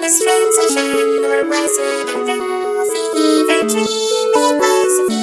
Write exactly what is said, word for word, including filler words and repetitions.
strange sunshine, or was it a real fever dream? It was a